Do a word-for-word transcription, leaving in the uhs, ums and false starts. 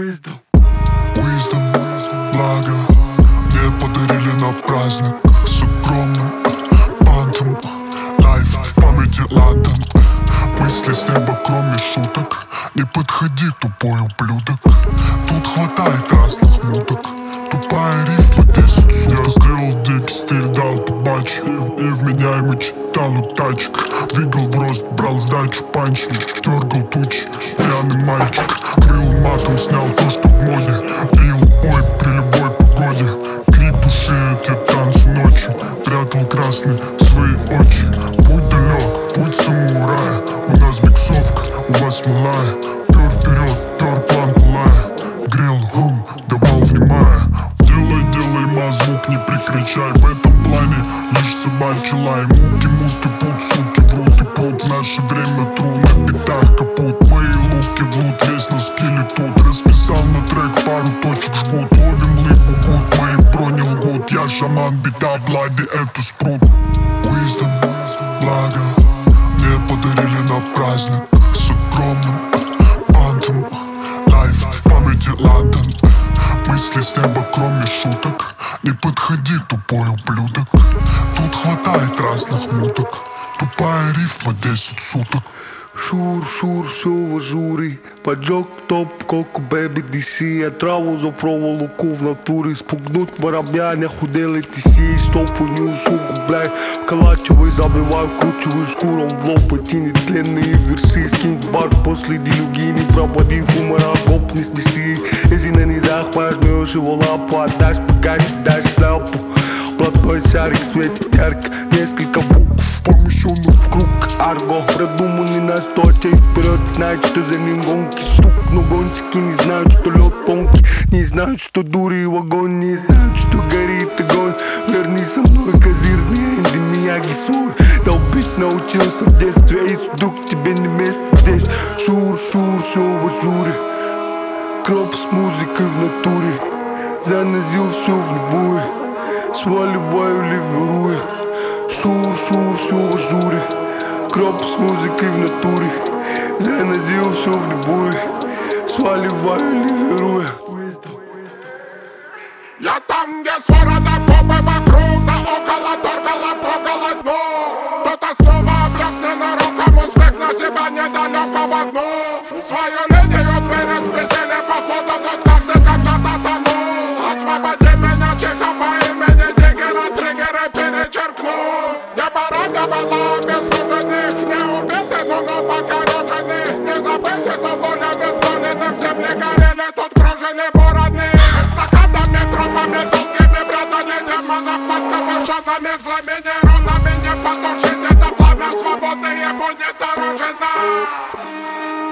Wisdom, Wisdom, благо мне подарили на праздник с огромным бантом. Лайф в памяти Лондон. Мысли с неба, кроме шуток. Не подходи, тупой ублюдок. Тут хватает разных муток. Тупая рифма, десять суток. Я сделал дикий стиль, дал побач. И, и вменяемый читал у тачек. Двигал в рост, брал сдачу, панч. Дергал тучи, пьяный мальчик. Крыл матом, снял то, что в моде. Лил бой при любой погоде. Крик души, эти танцы ночью. Прятал красный в свои очи. Путь далек, путь самурая. У нас биксовка, у вас малая. Пёр вперед, пёр план пылая. Грел гум, давал внимая. Делай, делай, ма, звук не прекращай. В этом плане лишь собачий лай. Муки, муки, пут, суки, врут и пруд. В наше время тру на битах капут. Мои луки в лут, весь на скилле тут. Расписал на трек, пару точек жгут. Ловим липу, гуд, мои брони лгут. Я шаман, беда, блади, это спрут. Wisdom, благо мне подарили на праздник с огромным бантом. Лайф в памяти Лондон. Мысли с неба, кроме шуток. Не подходи, тупой ублюдок. Тут хватает разных муток. Тупая рифма, десять суток. Шур, шур, все в ажури. Поджог топ, колко беби диси. Я траво за проволоку в натури. Спугнут воробня, ходили ти си. Стопани услугу, бляй. Калачево забивай, кручево шкуром в лоб. Тини тленни верси. Скинг бар, после дилюгини. Пропади в умара, гоп не смеси. Езина ни захваш, ме още вола. Платаш, пакаш, даш сляпо. Платной царик светит ярко. Несколько букв, помещенных в круг. Арго, продуманный на сто, чей вперед. Знают, что за ним гонки. Стук, но гонщики не знают, что лед тонкий. Не знают, что дури в огонь. Не знают, что горит огонь. Верни со мной, козырный Энди Мияги свой. Долбить научился в детстве. И вдруг тебе не место здесь. Шур, шур, все в ажуре. Кроп с музыкой в натуре. Занозил все в любое. Сваливаю, ливеруя. Шур, шур, все в ажуре. Кроп с музыкой в натуре. Занозил все в любое. Сваливаю, ливеруя. Я там, где ссора до попы вокруг. Да около торкала, прогала дно. Кто-то снова облёк ненароком. Успех на себя недалеко в окно. Свою линию переспитили походу. Тут каждый когда-то тонул. Освободи меня тихо по имени Диггера. Триггеры перечеркну. Небо радовало бездушных. Не убиты, но но покорёженных. Не забыть, что болями сломлены. В земле горели, тут кружили бороны. Эстакадами, тропами, долгими братами. Демонов под капюшонами, злыми нейронами. Не потушить это пламя свободы, ему не дорожено.